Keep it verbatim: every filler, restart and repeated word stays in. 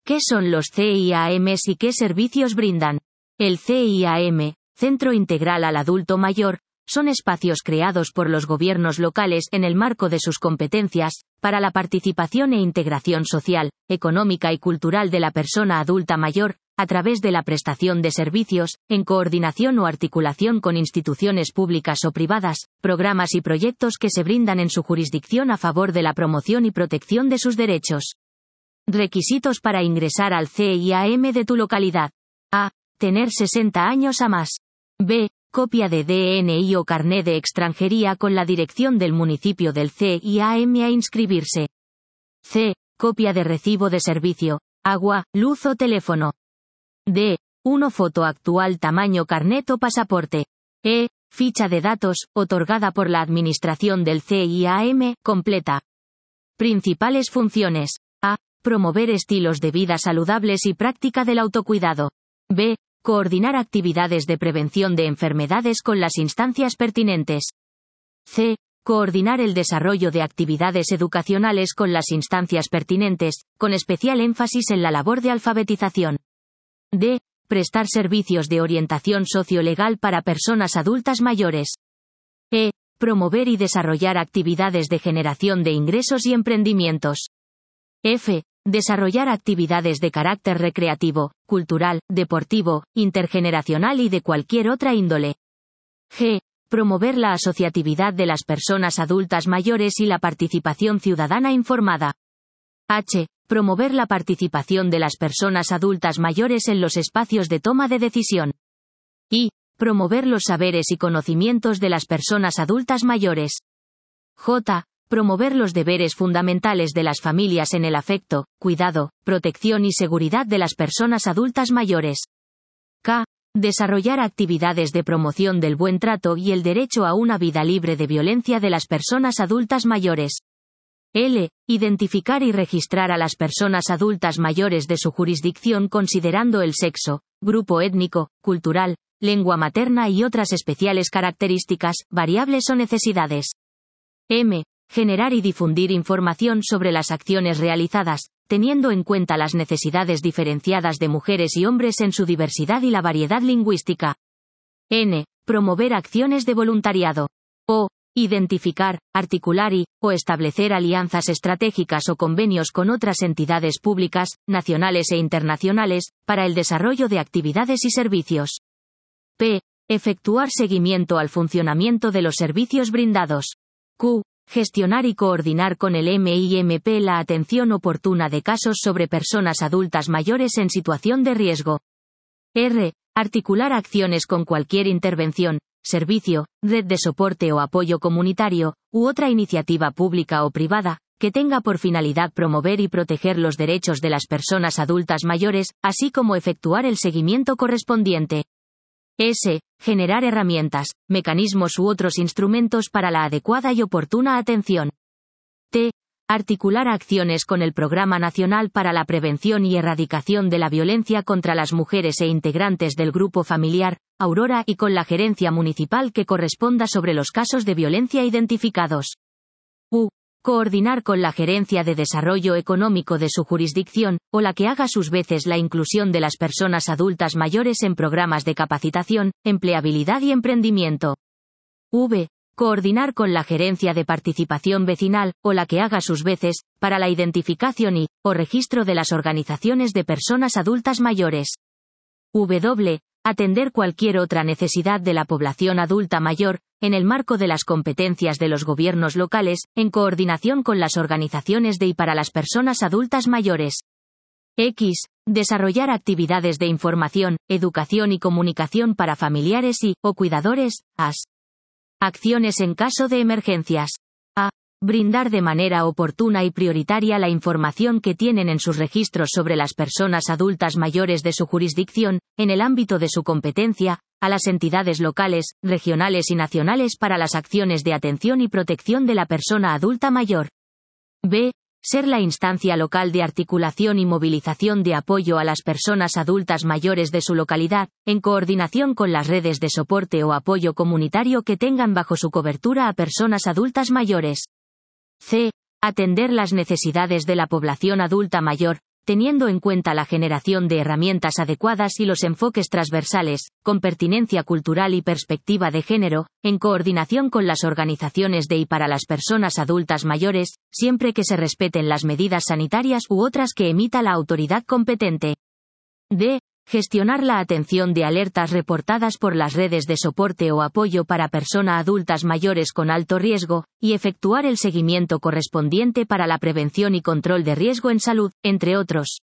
¿Qué son los C I A Ms y qué servicios brindan? El C I A M, Centro Integral al Adulto Mayor, son espacios creados por los gobiernos locales en el marco de sus competencias, para la participación e integración social, económica y cultural de la persona adulta mayor, a través de la prestación de servicios, en coordinación o articulación con instituciones públicas o privadas, programas y proyectos que se brindan en su jurisdicción a favor de la promoción y protección de sus derechos. Requisitos para ingresar al C I A M de tu localidad. A. Tener sesenta años a más. B. Copia de D N I o carné de extranjería con la dirección del municipio del C I A M a inscribirse. C. Copia de recibo de servicio, agua, luz o teléfono. D. Una foto actual tamaño carnet o pasaporte. E. Ficha de datos, otorgada por la administración del C I A M, completa. Principales funciones. A. Promover estilos de vida saludables y práctica del autocuidado. B. Coordinar actividades de prevención de enfermedades con las instancias pertinentes. C. Coordinar el desarrollo de actividades educacionales con las instancias pertinentes, con especial énfasis en la labor de alfabetización. D. Prestar servicios de orientación sociolegal para personas adultas mayores. E. Promover y desarrollar actividades de generación de ingresos y emprendimientos. F. Desarrollar actividades de carácter recreativo, cultural, deportivo, intergeneracional y de cualquier otra índole. G. Promover la asociatividad de las personas adultas mayores y la participación ciudadana informada. H. Promover la participación de las personas adultas mayores en los espacios de toma de decisión. I. Promover los saberes y conocimientos de las personas adultas mayores. J. Promover los deberes fundamentales de las familias en el afecto, cuidado, protección y seguridad de las personas adultas mayores. K. Desarrollar actividades de promoción del buen trato y el derecho a una vida libre de violencia de las personas adultas mayores. L. Identificar y registrar a las personas adultas mayores de su jurisdicción considerando el sexo, grupo étnico, cultural, lengua materna y otras especiales características, variables o necesidades. M. Generar y difundir información sobre las acciones realizadas, teniendo en cuenta las necesidades diferenciadas de mujeres y hombres en su diversidad y la variedad lingüística. N. Promover acciones de voluntariado. O. Identificar, articular y, o establecer alianzas estratégicas o convenios con otras entidades públicas, nacionales e internacionales, para el desarrollo de actividades y servicios. P. Efectuar seguimiento al funcionamiento de los servicios brindados. Q. Gestionar y coordinar con el M I M P la atención oportuna de casos sobre personas adultas mayores en situación de riesgo. R. Articular acciones con cualquier intervención, servicio, red de soporte o apoyo comunitario, u otra iniciativa pública o privada, que tenga por finalidad promover y proteger los derechos de las personas adultas mayores, así como efectuar el seguimiento correspondiente. S. Generar herramientas, mecanismos u otros instrumentos para la adecuada y oportuna atención. T. Articular acciones con el Programa Nacional para la Prevención y Erradicación de la Violencia contra las Mujeres e integrantes del Grupo Familiar, Aurora, y con la gerencia municipal que corresponda sobre los casos de violencia identificados. U. Coordinar con la Gerencia de Desarrollo Económico de su jurisdicción, o la que haga sus veces la inclusión de las personas adultas mayores en programas de capacitación, empleabilidad y emprendimiento. V. Coordinar con la Gerencia de Participación Vecinal, o la que haga sus veces, para la identificación y, o registro de las organizaciones de personas adultas mayores. W. Atender cualquier otra necesidad de la población adulta mayor, en el marco de las competencias de los gobiernos locales, en coordinación con las organizaciones de y para las personas adultas mayores. X. Desarrollar actividades de información, educación y comunicación para familiares y, o cuidadores, A S. Acciones en caso de emergencias. A. Brindar de manera oportuna y prioritaria la información que tienen en sus registros sobre las personas adultas mayores de su jurisdicción, en el ámbito de su competencia, a las entidades locales, regionales y nacionales para las acciones de atención y protección de la persona adulta mayor. B. Ser la instancia local de articulación y movilización de apoyo a las personas adultas mayores de su localidad, en coordinación con las redes de soporte o apoyo comunitario que tengan bajo su cobertura a personas adultas mayores. C. Atender las necesidades de la población adulta mayor, teniendo en cuenta la generación de herramientas adecuadas y los enfoques transversales, con pertinencia cultural y perspectiva de género, en coordinación con las organizaciones de y para las personas adultas mayores, siempre que se respeten las medidas sanitarias u otras que emita la autoridad competente. D. Gestionar la atención de alertas reportadas por las redes de soporte o apoyo para personas adultas mayores con alto riesgo, y efectuar el seguimiento correspondiente para la prevención y control de riesgo en salud, entre otros.